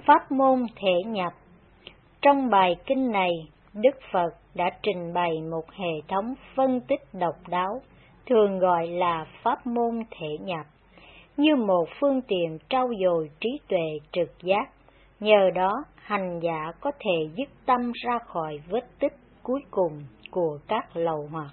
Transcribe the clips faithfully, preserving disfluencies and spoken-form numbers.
Pháp môn thể nhập. Trong bài kinh này, Đức Phật đã trình bày một hệ thống phân tích độc đáo, thường gọi là pháp môn thể nhập, như một phương tiện trau dồi trí tuệ trực giác. Nhờ đó, hành giả có thể dứt tâm ra khỏi vết tích cuối cùng của các lậu hoặc.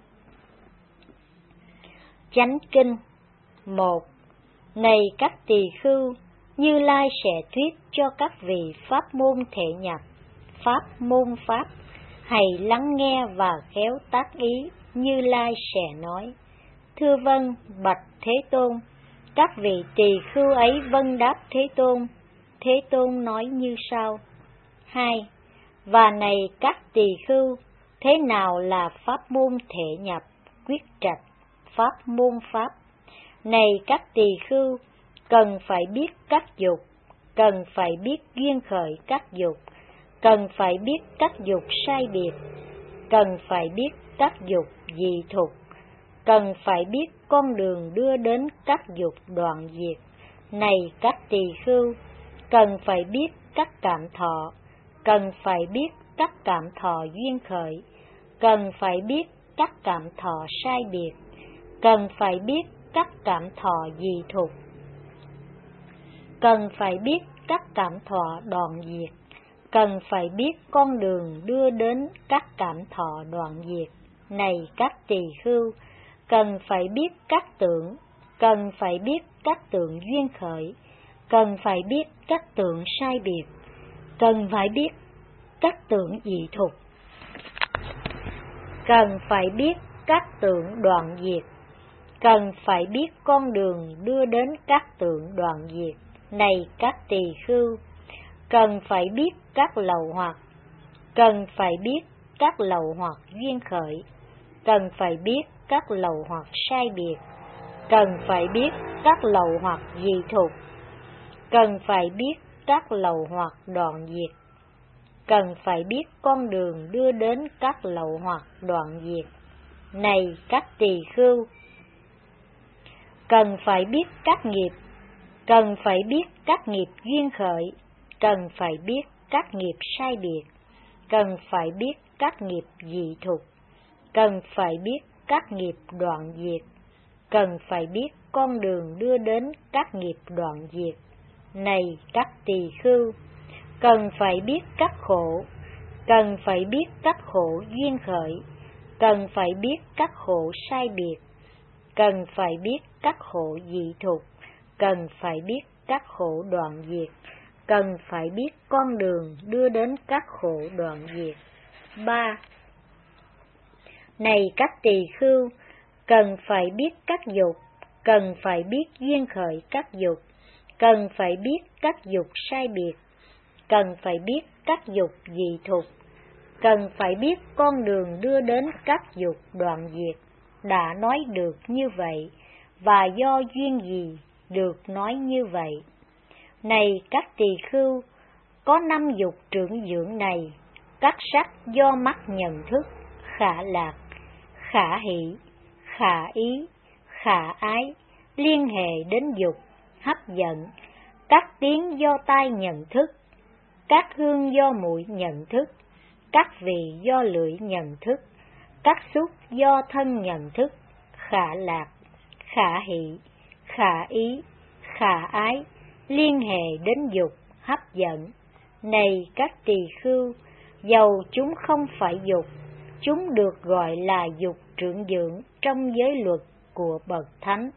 Chánh kinh. Một. Này các tỳ khưu, Như Lai sẽ thuyết cho các vị pháp môn thể nhập, pháp môn pháp, hãy lắng nghe và khéo tác ý. Như Lai sẽ nói: Thưa vâng, bạch Thế Tôn. Các vị tỳ khưu ấy vâng đáp Thế Tôn. Thế Tôn nói như sau. Hai. Và này các tỳ khưu, thế nào là pháp môn thể nhập, quyết trạch, pháp môn pháp? Này các tỳ khưu, cần phải biết các dục, cần phải biết duyên khởi các dục, cần phải biết các dục sai biệt, cần phải biết các dục dị thục, cần phải biết con đường đưa đến các dục đoạn diệt. Này các tỳ khưu, cần phải biết các cảm thọ, cần phải biết các cảm thọ duyên khởi, cần phải biết các cảm thọ sai biệt, cần phải biết các cảm thọ dị thục, cần phải biết các cảm thọ đoạn diệt, cần phải biết con đường đưa đến các cảm thọ đoạn diệt. Này các tỳ khưu, cần phải biết các tưởng, cần phải biết các tưởng duyên khởi, cần phải biết các tưởng sai biệt, cần phải biết các tưởng dị thục, cần phải biết các tưởng đoạn diệt, cần phải biết con đường đưa đến các tưởng đoạn diệt. Này các tỳ khưu, cần phải biết các lậu hoặc, cần phải biết các lậu hoặc duyên khởi, cần phải biết các lậu hoặc sai biệt, cần phải biết các lậu hoặc dị thục, cần phải biết các lậu hoặc đoạn diệt, cần phải biết con đường đưa đến các lậu hoặc đoạn diệt. Này các tỳ khưu, cần phải biết các nghiệp, cần phải biết các nghiệp duyên khởi, cần phải biết các nghiệp sai biệt, cần phải biết các nghiệp dị thục, cần phải biết các nghiệp đoạn diệt, cần phải biết con đường đưa đến các nghiệp đoạn diệt. Này các tỳ khưu, cần phải biết các khổ, cần phải biết các khổ duyên khởi, cần phải biết các khổ sai biệt, cần phải biết các khổ dị thục, cần phải biết các khổ đoạn diệt, cần phải biết con đường đưa đến các khổ đoạn diệt. Ba. Này các tỳ khưu, cần phải biết các dục, cần phải biết duyên khởi các dục, cần phải biết các dục sai biệt, cần phải biết các dục dị thục, cần phải biết con đường đưa đến các dục đoạn diệt. Đã nói được như vậy, và do duyên gì được nói như vậy? Này các tỳ khưu, có năm dục trưởng dưỡng này: các sắc do mắt nhận thức, khả lạc, khả hỷ, khả ý, khả ái, liên hệ đến dục, hấp dẫn; các tiếng do tai nhận thức, các hương do mũi nhận thức, các vị do lưỡi nhận thức, các xúc do thân nhận thức, khả lạc, khả hỷ, khả ý, khả ái, liên hệ đến dục, hấp dẫn. Này các tỳ khưu, dầu chúng không phải dục, chúng được gọi là dục trưởng dưỡng trong giới luật của bậc thánh.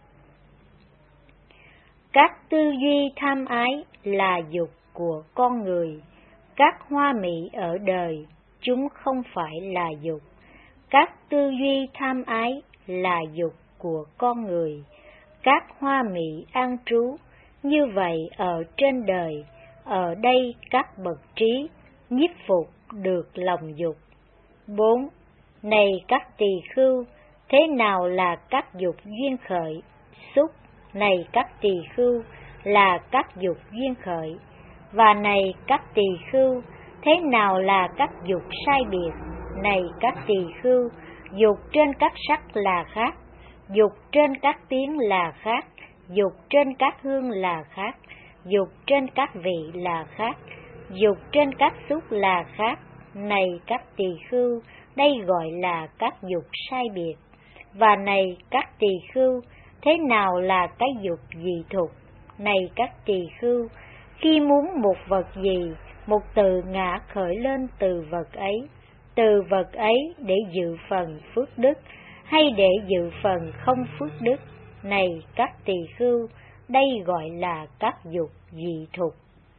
Các tư duy tham ái là dục của con người. Các hoa mỹ ở đời, chúng không phải là dục. Các tư duy tham ái là dục của con người. Các hoa mỹ an trú, như vậy ở trên đời, ở đây các bậc trí, nhiếp phục được lòng dục. Bốn. Này các tỳ khưu, thế nào là các dục duyên khởi, xúc? Này các tỳ khưu, là các dục duyên khởi. Và này các tỳ khưu, thế nào là các dục sai biệt? Này các tỳ khưu, dục trên các sắc là khác, dục trên các tiếng là khác, dục trên các hương là khác, dục trên các vị là khác, dục trên các xúc là khác. Này các tỳ khưu, đây gọi là các dục sai biệt. Và này các tỳ khưu, thế nào là cái dục dị thục? Này các tỳ khưu, khi muốn một vật gì, một từ ngã khởi lên từ vật ấy, từ vật ấy để dự phần phước đức, hay để dự phần không phước đức. Này các tỳ khưu, đây gọi là các dục dị thục.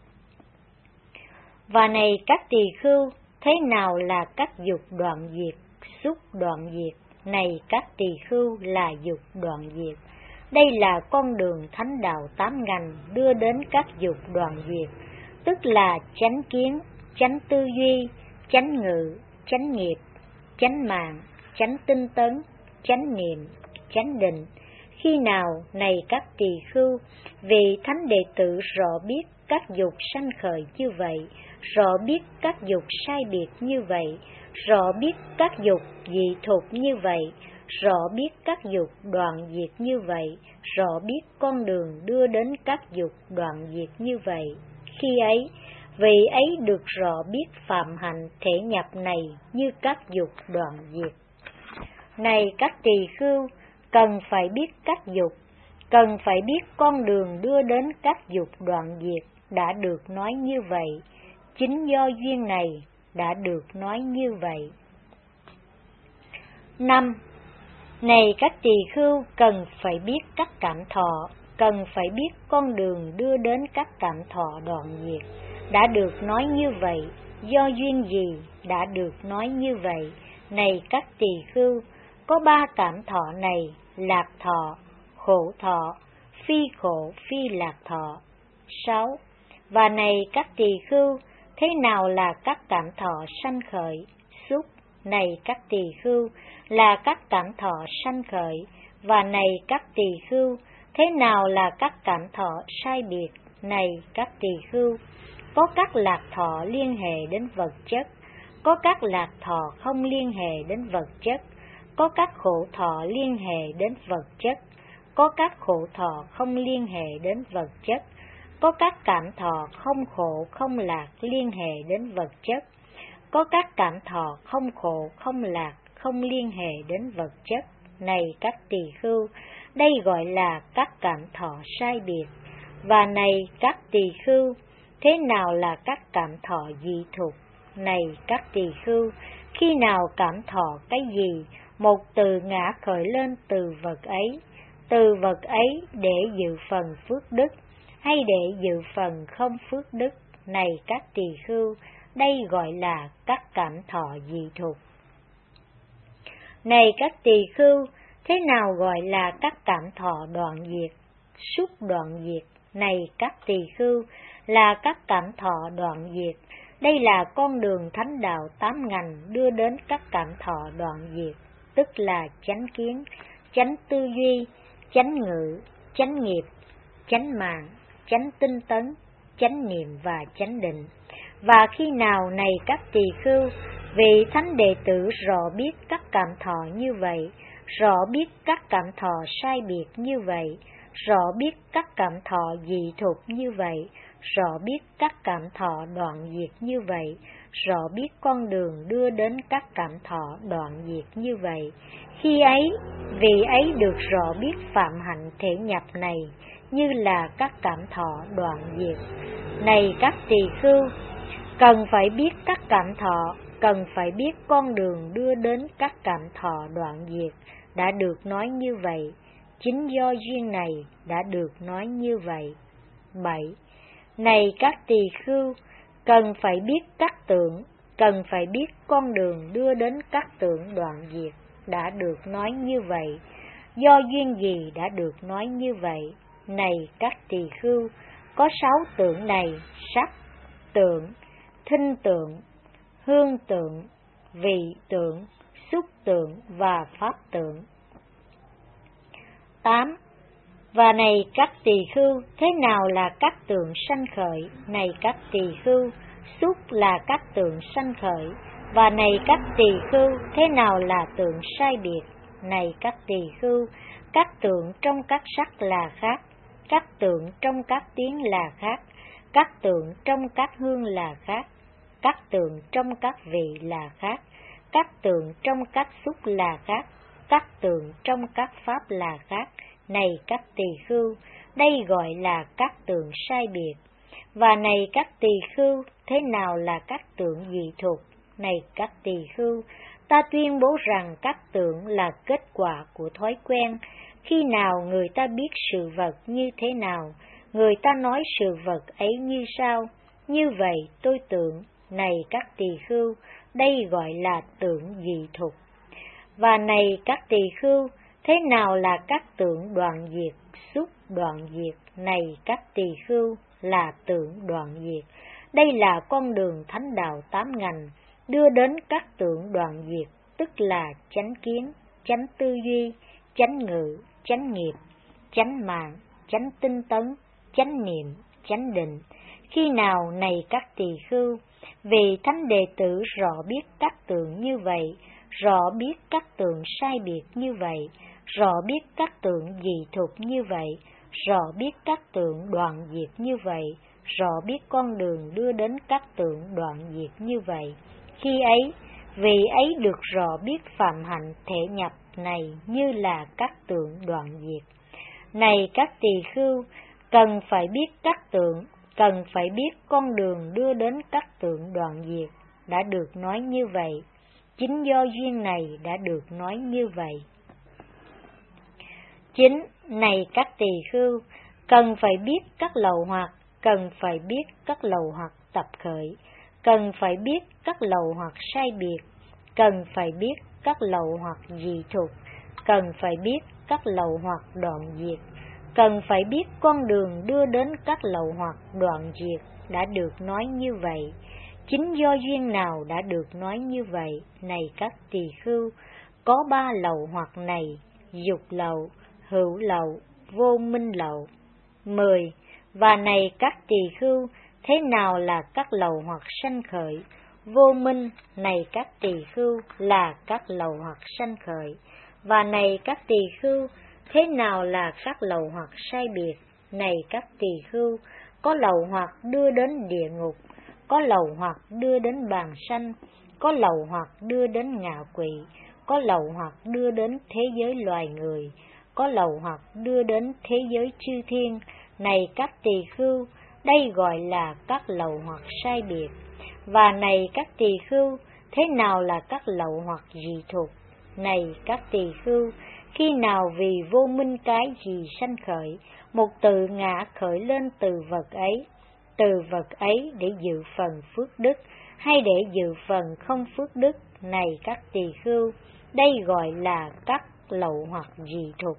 Và này các tỳ khưu, thế nào là các dục đoạn diệt, xúc đoạn diệt? Này các tỳ khưu, là dục đoạn diệt. Đây là con đường thánh đạo tám ngành đưa đến các dục đoạn diệt, tức là chánh kiến, chánh tư duy, chánh ngữ, chánh nghiệp, chánh mạng, chánh tinh tấn, chánh niệm, chánh định. Khi nào, này các tỳ khưu, vị thánh đệ tử rõ biết các dục sanh khởi như vậy, rõ biết các dục sai biệt như vậy, rõ biết các dục dị thục như vậy, rõ biết các dục đoạn diệt như vậy, rõ biết con đường đưa đến các dục đoạn diệt như vậy. Khi ấy, vị ấy được rõ biết phạm hạnh thể nhập này như các dục đoạn diệt. Này các tỳ khưu, cần phải biết các dục, cần phải biết con đường đưa đến các dục đoạn diệt đã được nói như vậy. Chính do duyên này đã được nói như vậy. Năm. Này các tỳ khưu, cần phải biết các cảm thọ, cần phải biết con đường đưa đến các cảm thọ đoạn diệt đã được nói như vậy. Do duyên gì đã được nói như vậy? Này các tỳ khưu, có ba cảm thọ này: lạc thọ, khổ thọ, phi khổ phi lạc thọ. Sáu. Và này các tỳ khưu, thế nào là các cảm thọ sanh khởi, xúc? Này các tỳ khưu, là các cảm thọ sanh khởi. Và này các tỳ khưu, thế nào là các cảm thọ sai biệt? Này các tỳ khưu, có các lạc thọ liên hệ đến vật chất, có các lạc thọ không liên hệ đến vật chất, có các khổ thọ liên hệ đến vật chất, có các khổ thọ không liên hệ đến vật chất, có các cảm thọ không khổ không lạc liên hệ đến vật chất, có các cảm thọ không khổ không lạc không liên hệ đến vật chất. Này các tỳ khưu, đây gọi là các cảm thọ sai biệt. Và này các tỳ khưu, thế nào là các cảm thọ dị thục? Này các tỳ khưu, khi nào cảm thọ cái gì, một từ ngã khởi lên từ vật ấy, từ vật ấy để dự phần phước đức, hay để dự phần không phước đức? Này các tỳ khưu, đây gọi là các cảm thọ dị thục. Này các tỳ khưu, thế nào gọi là các cảm thọ đoạn diệt, xúc đoạn diệt? Này các tỳ khưu, là các cảm thọ đoạn diệt. Đây là con đường thánh đạo tám ngành đưa đến các cảm thọ đoạn diệt, tức là chánh kiến, chánh tư duy, chánh ngữ, chánh nghiệp, chánh mạng, chánh tinh tấn, chánh niệm và chánh định. Và khi nào, này các tỳ khưu, vị thánh đệ tử rõ biết các cảm thọ như vậy, rõ biết các cảm thọ sai biệt như vậy, rõ biết các cảm thọ dị thục như vậy, rõ biết các cảm thọ đoạn diệt như vậy, rõ biết con đường đưa đến các cảm thọ đoạn diệt như vậy. Khi ấy, vị ấy được rõ biết phạm hạnh thể nhập này như là các cảm thọ đoạn diệt. Này các tỳ khưu, cần phải biết các cảm thọ, cần phải biết con đường đưa đến các cảm thọ đoạn diệt đã được nói như vậy. Chính do duyên này đã được nói như vậy. Bảy. Này các tỳ khưu, cần phải biết các tưởng, cần phải biết con đường đưa đến các tưởng đoạn diệt đã được nói như vậy. Do duyên gì đã được nói như vậy? Này các tỳ khưu, có sáu tưởng này: sắc tưởng, thinh tưởng, hương tưởng, vị tưởng, xúc tưởng và pháp tưởng. Tám. Và này các tỳ khưu, thế nào là các tưởng sanh khởi? Này các tỳ khưu, xúc là các tưởng sanh khởi. Và này các tỳ khưu, thế nào là tưởng sai biệt? Này các tỳ khưu, các tưởng trong các sắc là khác, các tưởng trong các tiếng là khác, các tượng trong các hương là khác, các tượng trong các vị là khác, các tượng trong các xúc là khác, các tượng trong các pháp là khác. Này các tỳ khưu, đây gọi là các tượng sai biệt. Và này các tỳ khưu, thế nào là các tượng dị thục? Này các tỳ khưu, ta tuyên bố rằng các tượng là kết quả của thói quen. Khi nào người ta biết sự vật như thế nào, người ta nói sự vật ấy như sao. Như vậy tôi tưởng, này các tỳ khưu, đây gọi là tượng dị thục. Và này các tỳ khưu, thế nào là các tượng đoạn diệt, xúc đoạn diệt? Này các tỳ khưu, là tượng đoạn diệt. Đây là con đường thánh đạo tám ngành, đưa đến các tượng đoạn diệt, tức là chánh kiến, chánh tư duy, chánh ngữ, chánh nghiệp, chánh mạng, chánh tinh tấn, chánh niệm, chánh định. Khi nào này các tỳ khưu, vì thánh đệ tử rõ biết các tượng như vậy, rõ biết các tượng sai biệt như vậy, rõ biết các tượng dị thục như vậy, rõ biết các tượng đoạn diệt như vậy, rõ biết con đường đưa đến các tượng đoạn diệt như vậy. Khi ấy, vị ấy được rõ biết phạm hạnh thể nhập này như là các tượng đoạn diệt. Này các tỳ khưu, cần phải biết các tượng, cần phải biết con đường đưa đến các tượng đoạn diệt, đã được nói như vậy. Chính do duyên này đã được nói như vậy. Chính, này các tỳ khưu, cần phải biết các lậu hoặc, cần phải biết các lậu hoặc tập khởi, cần phải biết các lậu hoặc sai biệt, cần phải biết các lậu hoặc dị thục, cần phải biết các lậu hoặc đoạn diệt, cần phải biết con đường đưa đến các lậu hoặc đoạn diệt, đã được nói như vậy. Chính do duyên nào đã được nói như vậy? Này các tỳ khưu, có ba lậu hoặc này: dục lậu, hữu lậu, vô minh lậu. Mười. Và này các tỳ khưu, thế nào là các lậu hoặc sanh khởi? Vô minh, này các tỳ khưu, là các lậu hoặc sanh khởi. Và này các tỳ khưu, thế nào là các lậu hoặc sai biệt? Này các tỳ khưu, có lậu hoặc đưa đến địa ngục, có lậu hoặc đưa đến bàn sanh, có lậu hoặc đưa đến ngạ quỷ, có lậu hoặc đưa đến thế giới loài người, có lậu hoặc đưa đến thế giới chư thiên. Này các tỳ khưu, đây gọi là các lậu hoặc sai biệt. Và này các tỳ khưu, thế nào là các lậu hoặc dị thục? Này các tỳ khưu, khi nào vì vô minh cái gì sanh khởi, một từ ngã khởi lên từ vật ấy, từ vật ấy để dự phần phước đức, hay để dự phần không phước đức? Này các tỳ khưu, đây gọi là các lậu hoặc dị thục.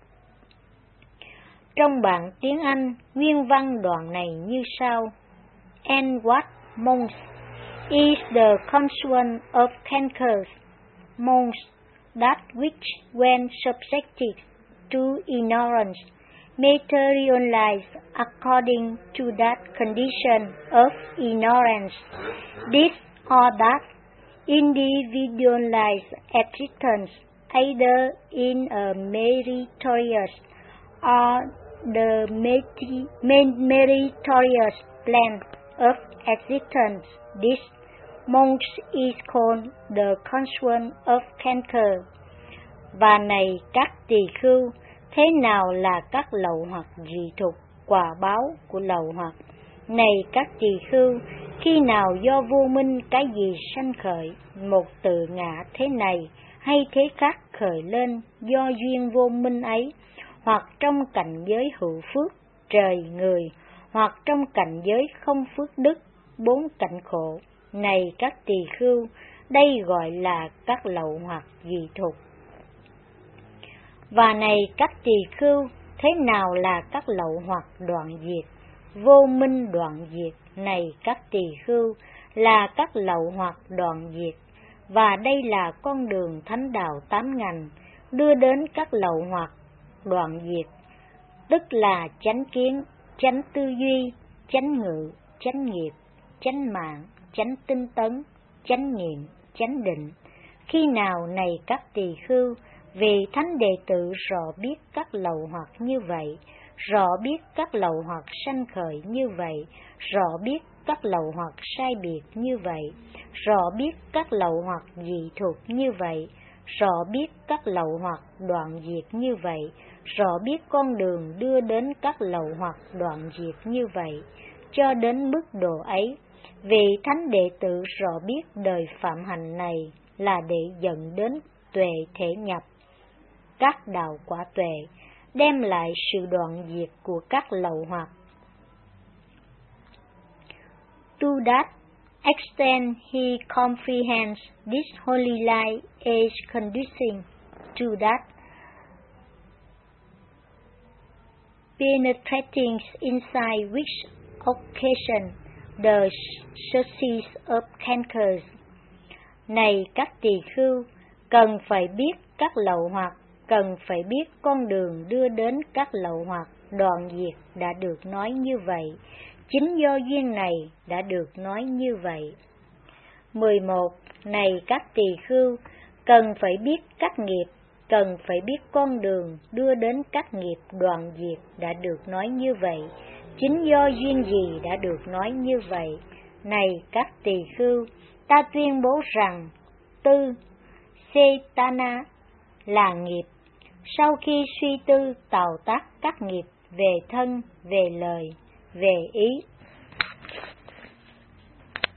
Trong bản tiếng Anh, nguyên văn đoạn này như sau: And what monks is the consequence of cancers, monks, that which when subjected to ignorance materialize according to that condition of ignorance, this or that individualized existence, either in a meritorious or the meritorious plan of existence, this monks is called the consequence of cancer. Và này các tỳ khưu, thế nào là các lậu hoặc dị thục, quả báo của lậu hoặc? Này các tỳ khưu, khi nào do vô minh cái gì sanh khởi, một tự ngã thế này hay thế khác khởi lên do duyên vô minh ấy, hoặc trong cảnh giới hữu phước, trời, người, hoặc trong cảnh giới không phước đức, bốn cảnh khổ. Này các tỳ khưu, đây gọi là các lậu hoặc dị thục. Và này các tỳ khưu, thế nào là các lậu hoặc đoạn diệt, vô minh đoạn diệt? Này các tỳ khưu, là các lậu hoặc đoạn diệt. Và đây là con đường thánh đạo tám ngành, đưa đến các lậu hoặc đoạn diệt, tức là chánh kiến, chánh tư duy, chánh ngữ, chánh nghiệp, chánh mạng, chánh tinh tấn, chánh niệm, chánh định. Khi nào này các tỳ khưu, vì thánh đệ tử rõ biết các lậu hoặc như vậy, rõ biết các lậu hoặc sanh khởi như vậy, rõ biết các lậu hoặc sai biệt như vậy, rõ biết các lậu hoặc dị thuộc như vậy, rõ biết các lậu hoặc đoạn diệt như vậy, rõ biết con đường đưa đến các lậu hoặc đoạn diệt như vậy. Cho đến mức độ ấy, vị thánh đệ tử rõ biết đời phạm hạnh này là để dẫn đến tuệ thể nhập các đạo quả tuệ, đem lại sự đoạn diệt của các lậu hoặc. To that extent he comprehends this holy life is conducing to that penetrating insight which occasion the sources of cancers. Này các tỳ khưu, cần phải biết các lậu hoặc, cần phải biết con đường đưa đến các lậu hoặc đoạn diệt đã được nói như vậy. Chính do duyên này đã được nói như vậy. mười một. Này các tỳ khưu, cần phải biết các nghiệp, cần phải biết con đường đưa đến các nghiệp đoạn diệt đã được nói như vậy. Chính do duyên gì đã được nói như vậy? Này các tỳ khưu, ta tuyên bố rằng tư Setana là nghiệp. Sau khi suy tư tạo tác các nghiệp về thân, về lời, về ý,